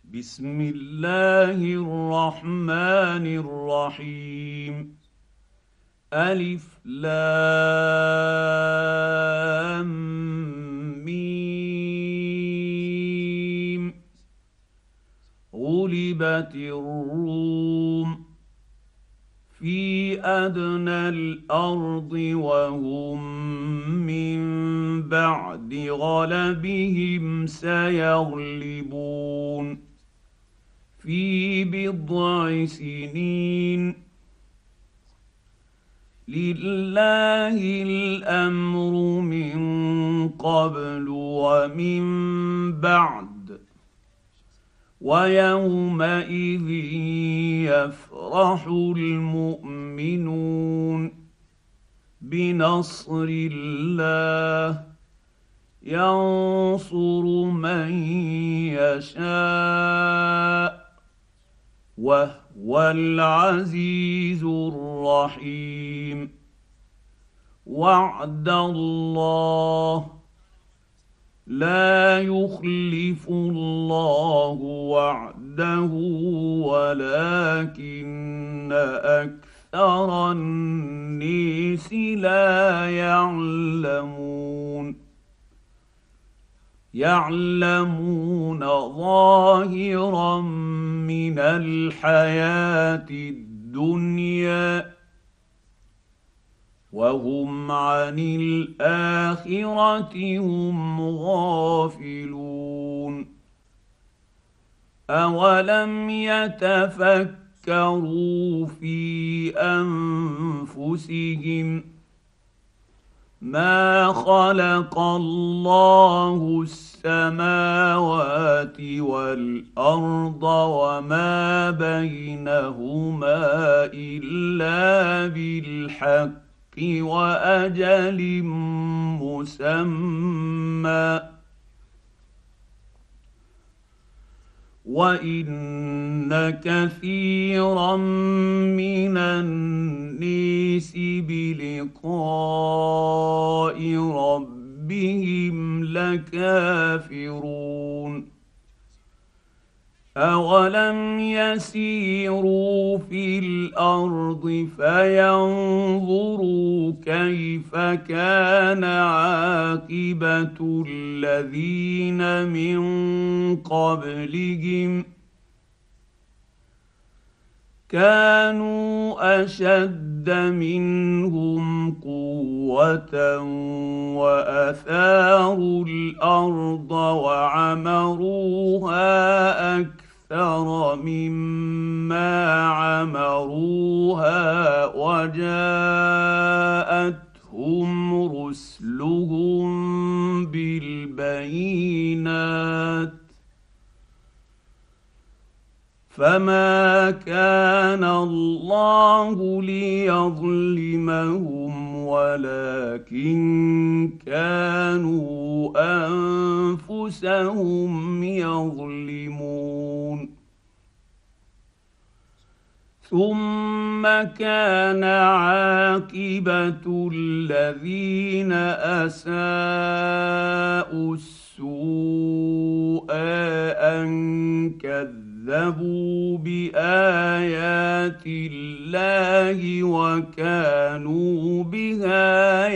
بسم الله الرحمن الرحيم. ألف لام ميم. غلبت الروم في أدنى الأرض وهم من بعد غلبهم سيغلبون في بضع سنين. لله الأمر من قبل ومن بعد ويومئذ يفرح المؤمنون بنصر الله ينصر من يشاء وهو العزيز الرحيم. وعد الله لا يخلف الله وعده ولكن أكثر الناس لا يعلمون ظاهرا من الحياة الدنيا وهم عن الآخرة هم غافلون. أولم يتفكروا في أنفسهم ما خلق الله السماوات والأرض وما بينهما إلا بالحق وأجل مسمى وإن كثيرا من الناس بلقاء ربهم لكافرون. أولم يسيروا في الأرض فينظروا كيف كان عاقبة الذين من قبلهم كانوا أشد منهم قوة وأثاروا الأرض وعمروها أكثر مما عمروها وجاءتهم رسلهم بالبينات فما كان الله ليظلمهم ولكن كانوا أنفسهم يظلمون. ثم كان عاقبة الذين أساءوا السوء أن كذبوا بآيات الله وكانوا بها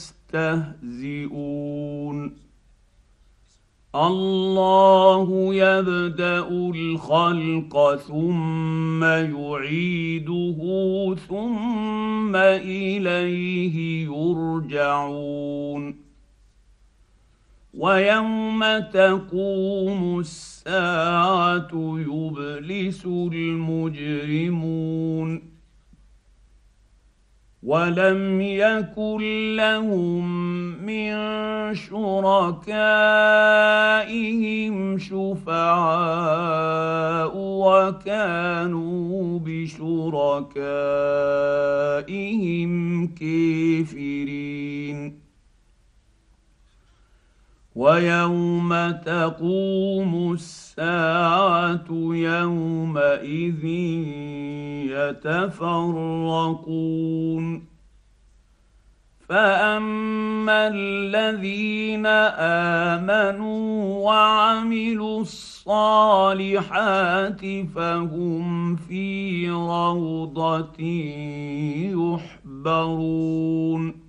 يستهزئون. الله يبدأ الخلق ثم يعيده ثم إليه يرجعون. ويوم تقوم الساعة يبلس المجرمون ولم يكن لهم من شركائهم شفعاء وكانوا بشركائهم كافرين. ويوم تقوم الساعة يومئذ يتفرقون فاما الذين امنوا وعملوا الصالحات فهم في روضه يحبرون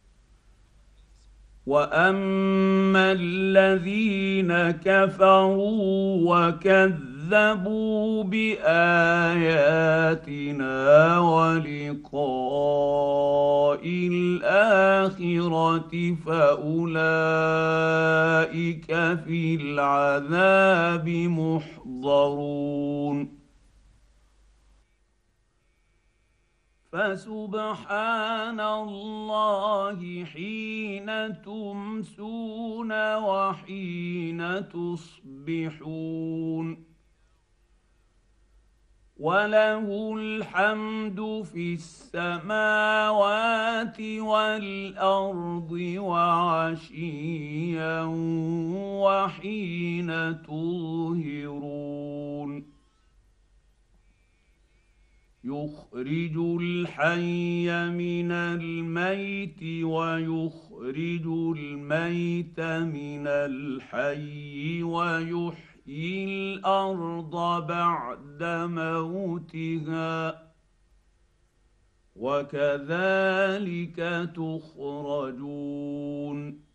واما الذين كفروا وكذبوا باياتنا ولقاء الاخره فاولئك في العذاب محضرون فسبحان الله حين تمسون وحين تصبحون وله الحمد في السماوات والارض وعشيا وحين تظهرون يخرج الحي من الميت ويخرج الميت من الحي ويحيي الارض بعد موتها وكذلك تخرجون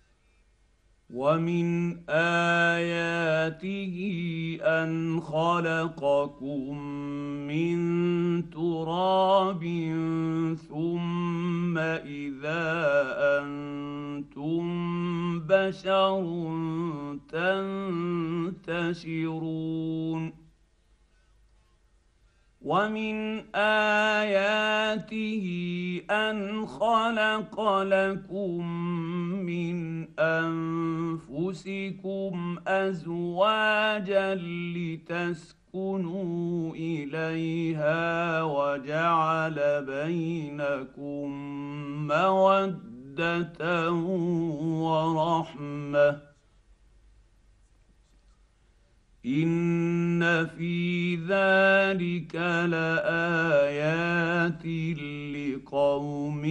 ومن اياته ان خلقكم من تراب ثم اذا انتم بشر تنتشرون ومن آياته أن خلق لكم من أنفسكم أزواجا لتسكنوا إليها وجعل بينكم مودة ورحمة إن في ذلك لآيات لقوم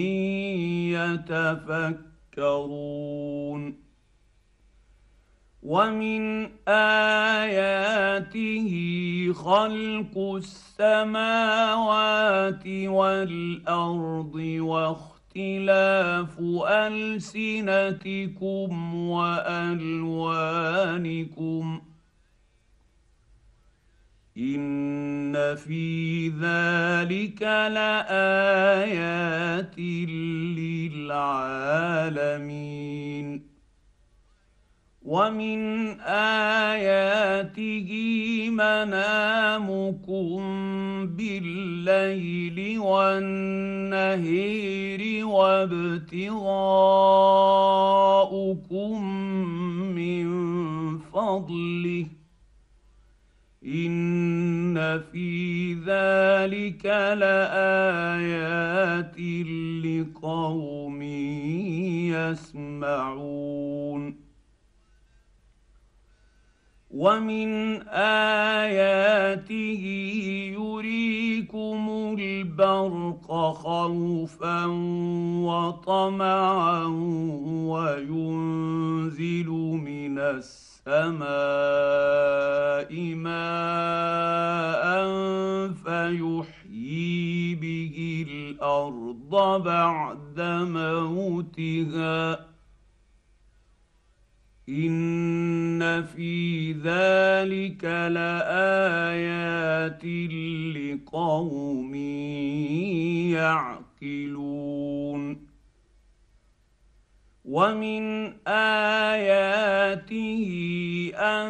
يتفكرون ومن آياته خلق السماوات والأرض واختلاف ألسنتكم وألوانكم إن في ذلك لآيات للعالمين ومن آياته منامكم بالليل والنهار وابتغاؤكم من فضله إن في ذلك لآيات لقوم يسمعون ومن آياته يريكم البرق خوفا وطمعا وينزل من السماء ماء فيحيي به الأرض بعد موتها إن في ذلك لآيات لقوم يعقلون ومن آياته أن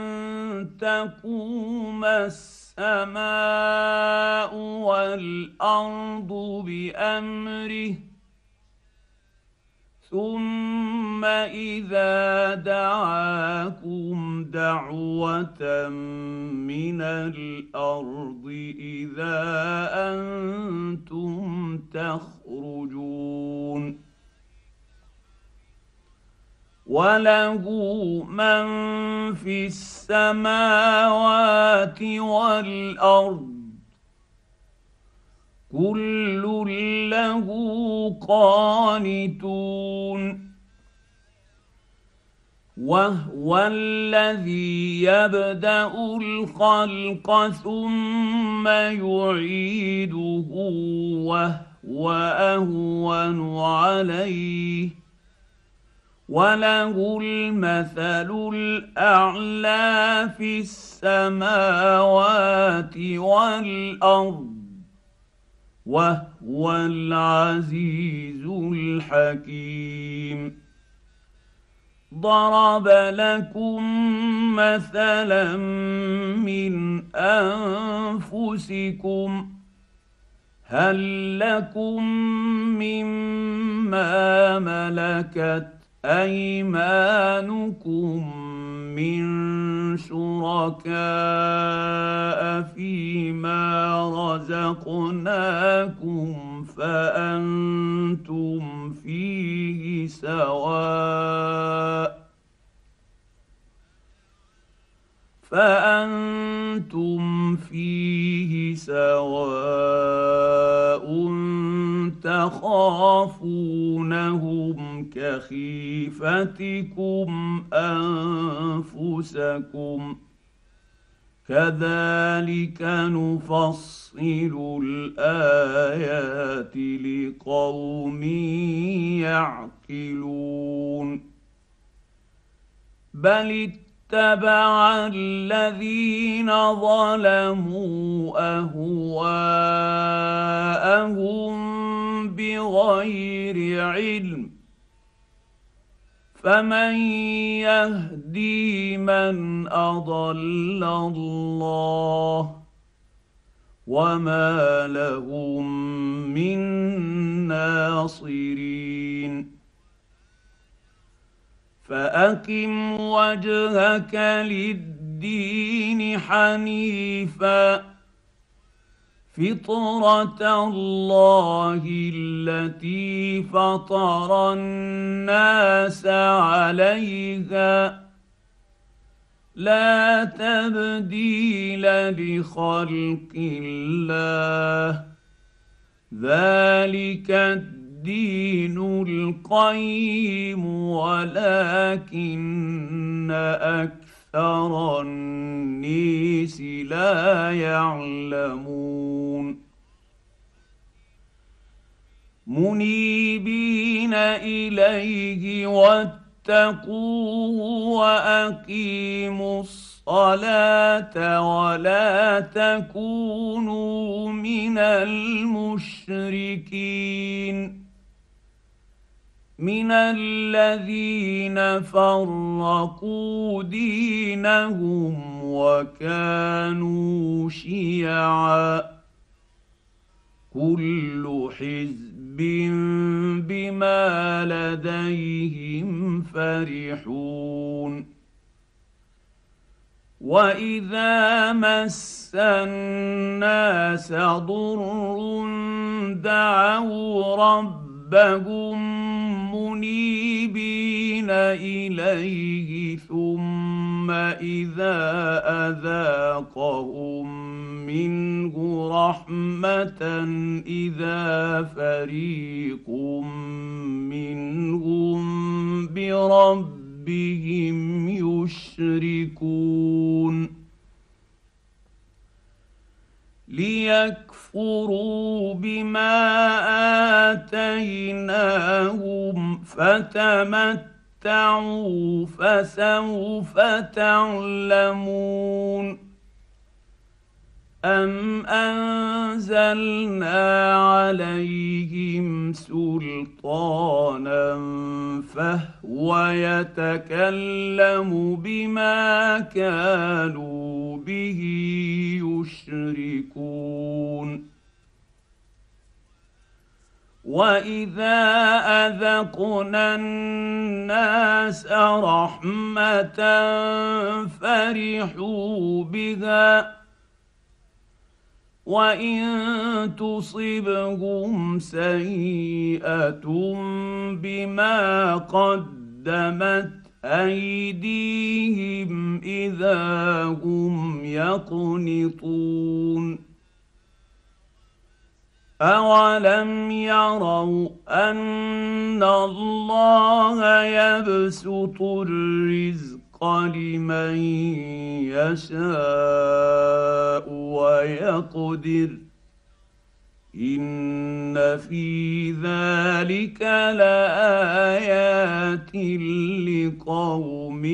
تقوم السماء والأرض بأمره ثم إذا دعاكم دعوة من الأرض إذا أنتم تخرجون وله من في السماوات والأرض كل له قانتون وهو الذي يبدأ الخلق ثم يعيده وهو أهون عليه وله المثل الأعلى في السماوات والأرض وهو العزيز الحكيم ضرب لكم مثلا من أنفسكم هل لكم مما ملكت أيمانكم من شركاء فيما رزقناكم فأنتم فيه سواء تخافونهم كخيفتكم أنفسكم كذلك نفصل الآيات لقوم يعقلون بل اتبع الذين ظلموا أهواءهم بغير علم فمن يهدي من أضل الله وما لهم من ناصرين فأقم وجهك للدين حنيفا فطرة الله التي فطر الناس عليها لا تبديل لخلق الله ذلك الدين القيم ولكن أكثر الناس لا يعلمون منيبين إليه واتقوه وأقيموا الصلاة ولا تكونوا من المشركين من الذين فرقوا دينهم وكانوا شيعا كل حزب بما لديهم فرحون وإذا مس الناس ضر دعوا ربهم منيبين إليه ثم إذا أذاقهم منه رحمة إذا فريق منهم بربهم يشركون ليكفروا بما آتيناهم فتمتعوا فسوف تعلمون أم أنزلنا عليهم سلطانا فهو يتكلم بما كانوا به يشركون وإذا أذقنا الناس رحمة فرحوا بها وإن تصبهم سيئة بما قدمت أيديهم إذا هم يقنطون أولم يروا أن الله يبسط الرزق لمن يشاء ويقدر إن في ذلك لآيات لقوم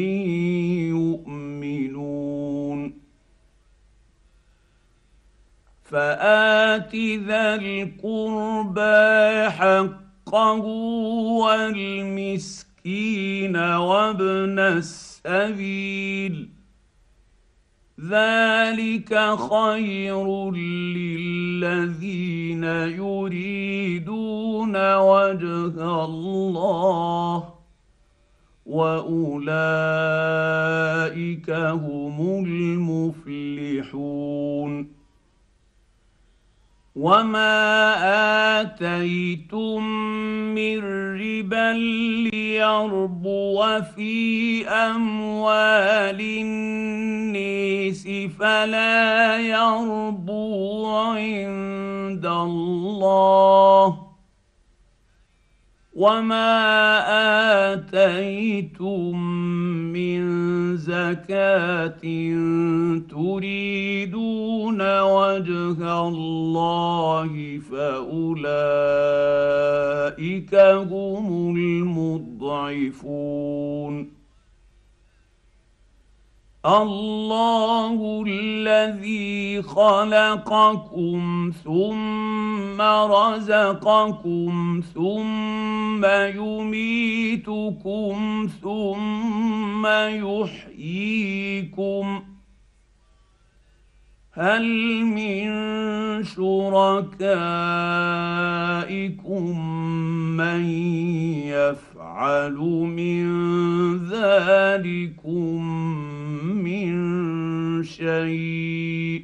يؤمنون فآت ذا القربى حقه والمسكين وابن السبيل ذلك خير للذين يريدون وجه الله وأولئك هم المفلحون وما آتيتم من ربا ليربو في أموال الناس فلا يربو عند الله وما آتيتم من زكاة تريدون وجه الله فأولئك هم المضعفون الله الذي خلقكم ثم رزقكم ثم يميتكم ثم يحييكم هل من شركائكم من يفعل من ذلكم من شيء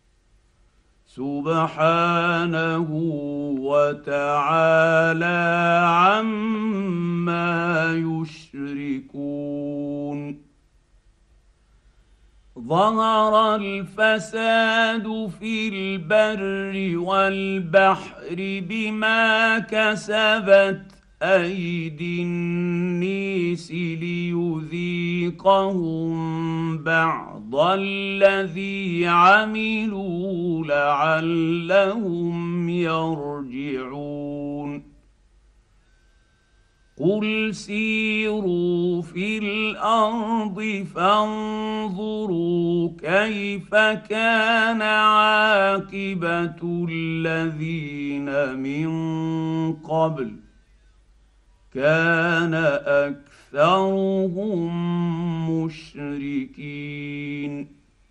سبحانه وتعالى عما يشركون ظهر الفساد في البر والبحر بما كسبت أيدي الناس ليذيقهم بعض الذي عملوا لعلهم يرجعون قل سيروا في الأرض فانظروا كيف كان عاقبة الذين من قبل كان أكثرهم مشركين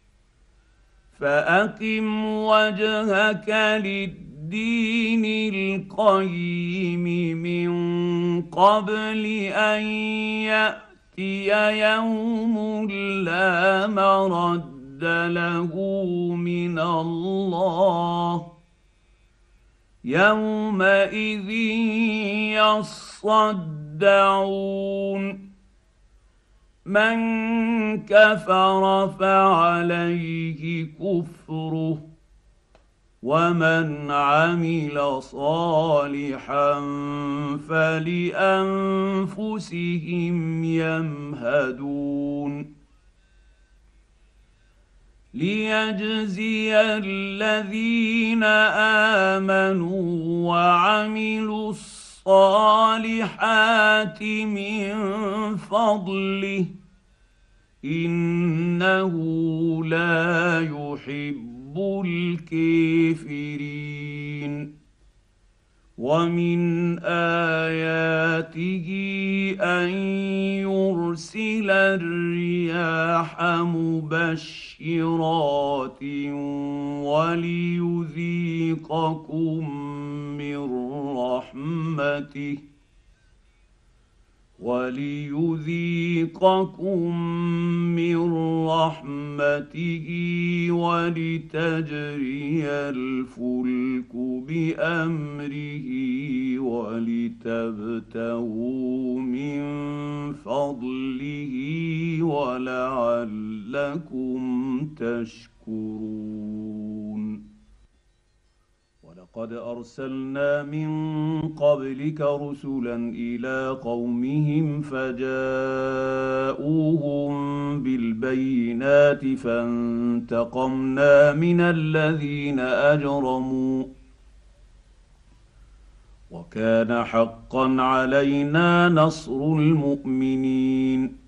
فأقم وجهك للدين القيم من قبل أن يأتي يوم لا مرد له من الله يومئذ يصدعون من كفر فعليه كفره ومن عمل صالحا فلأنفسهم يمهدون ليجزي الذين آمنوا وعملوا الصالحات من فضله إنه لا يحب الكافرين ومن آياته أن يرسل الرياح مبشرات وليذيقكم من رحمته ولتجري الفلك بأمره ولتبتغوا من فضله ولعلكم تشكرون ولقد ارسلنا من قبلك رسلا الى قومهم فجاءوهم بالبينات فانتقمنا من الذين اجرموا وكان حقا علينا نصر المؤمنين.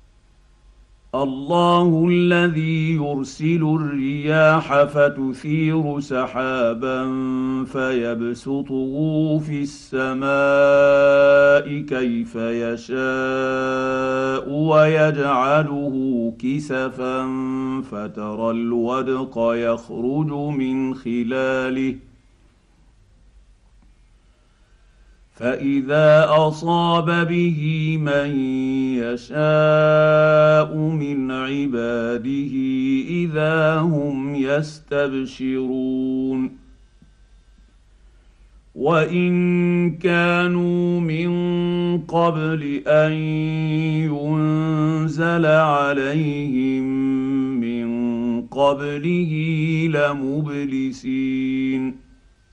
الله الذي يرسل الرياح فتثير سحابا فيبسطه في السماء كيف يشاء ويجعله كسفا فترى الودق يخرج من خلاله فإذا أصاب به من يشاء من عباده إذا هم يستبشرون. وإن كانوا من قبل أن ينزل عليهم من قبله لمبلسين.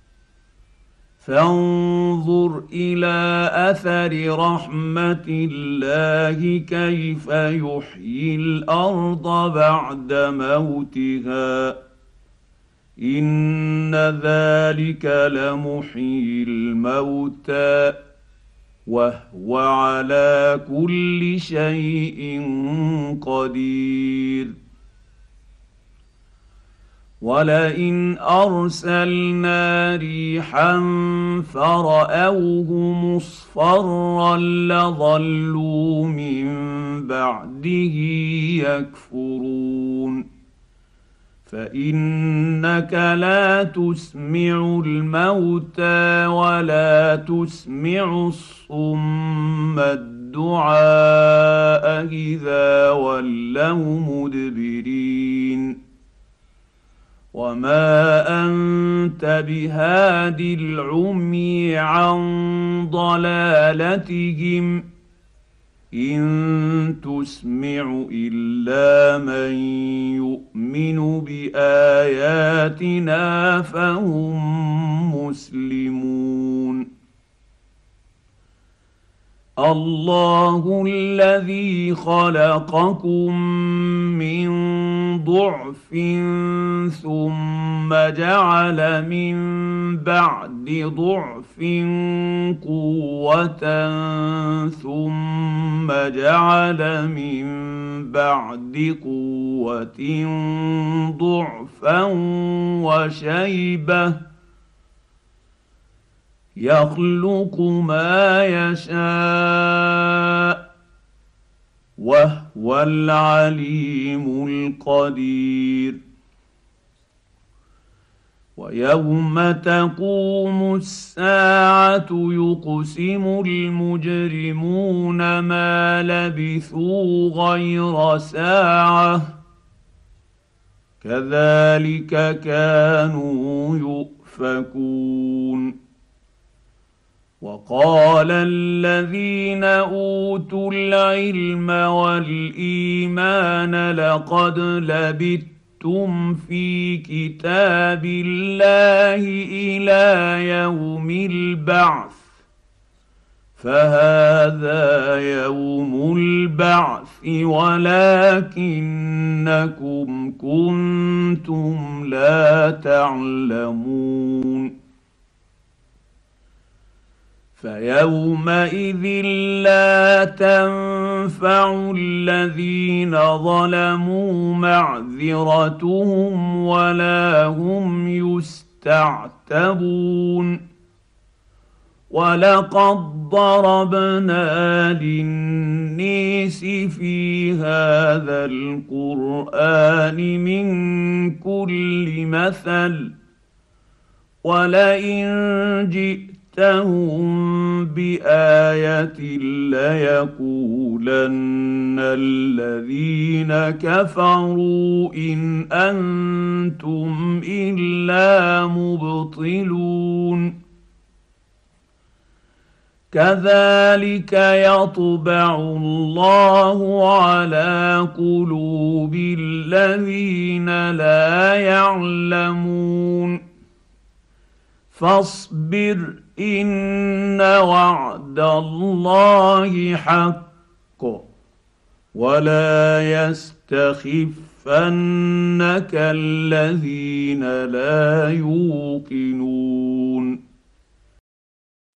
فانظر إلى أثر رحمة الله كيف يحيي الأرض بعد موتها إن ذلك لمحيي الموتى وهو على كل شيء قدير. ولئن أرسلنا ريحا فرأوه مصفرا لظلوا من بعده يكفرون. فإنك لا تسمع الموتى ولا تسمع الصم الدعاء إذا ولوا مدبرين. وما أنت بهاد العمي عن ضلالتهم إن تسمع إلا من يؤمن بآياتنا فهم مسلمون. الله الذي خلقكم من ضعف ثم جعل من بعد ضعف قوة ثم جعل من بعد قوة ضعفا وشيبة يخلق ما يشاء وهو العليم القدير. ويوم تقوم الساعة يقسم المجرمون ما لبثوا غير ساعة كذلك كانوا يؤفكون. وقال الذين اوتوا العلم والايمان لقد لبثتم في كتاب الله الى يوم البعث فهذا يوم البعث ولكنكم كنتم لا تعلمون. فيومئذ لا تنفع الذين ظلموا معذرتهم ولا هم يستعتبون. ولقد ضربنا للناس في هذا القرآن من كل مثل ولئن جئتهم بآية ليقولن الذين كفروا إن أنتم إلا مبطلون. كذلك يطبع الله على قلوب الذين لا يعلمون. فاصبر ان وعد الله حق ولا يستخفنك الذين لا يوقنون.